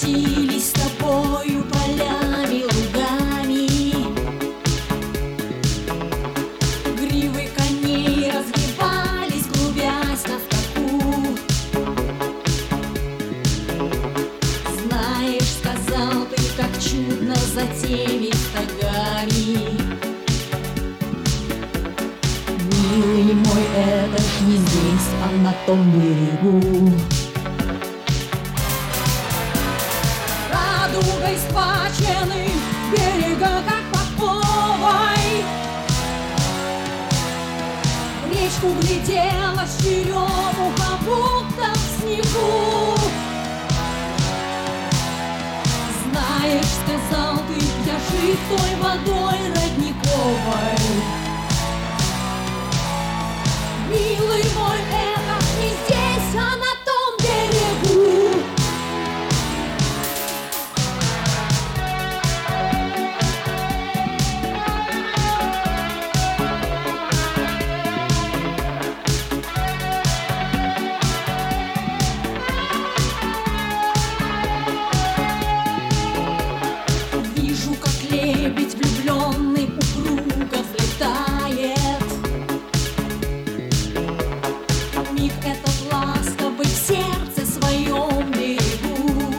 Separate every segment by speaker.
Speaker 1: Проносились с тобою полями, лугами. Гривы коней разгибались, клубясь на скаку. Знаешь, сказал ты, как чудно за теми стогами. Милый мой, это ж не здесь, а на том берегу. Радугой схвачены берега, как подковой. В речку гляделась черемуха, будто в снегу. Знаешь, сказал ты, я жив той водой родниковой. Милый мой, это не здесь, а на том берегу. Вижу, как лебедь влюбленный упруго взлетает. Миг этот ласковый в сердце своем берегу.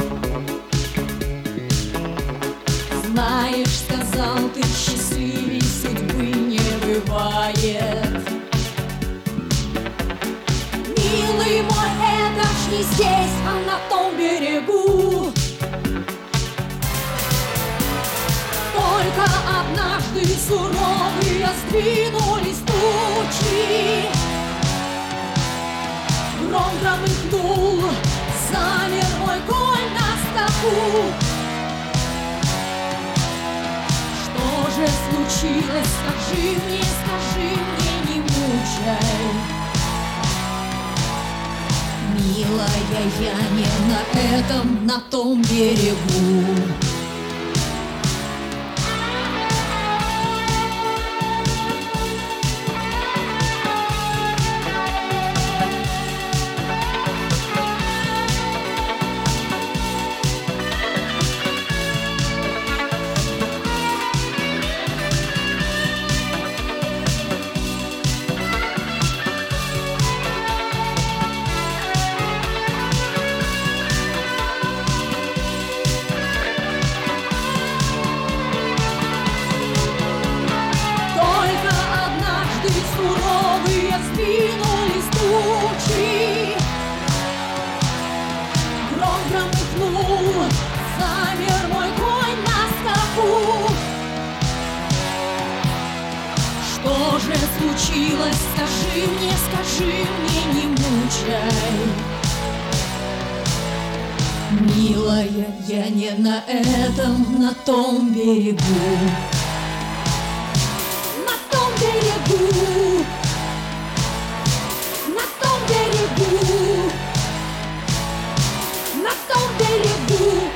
Speaker 1: Знаешь, сказал ты, счастливей судьбы не бывает. Милый мой, это ж не здесь, а на том берегу. Только однажды суровые сдвинулись тучи. Гром громыхнул, замер мой конь на скаку. Что же случилось, скажи мне, не мучай. Милая, я не на этом, на том берегу. Суровые сдвинулись тучи. Гром громыхнул, замер мой конь на скаку. Что же случилось, скажи мне, не мучай. Милая, я не на этом, на том берегу. Берегу, на том берегу, на том берегу.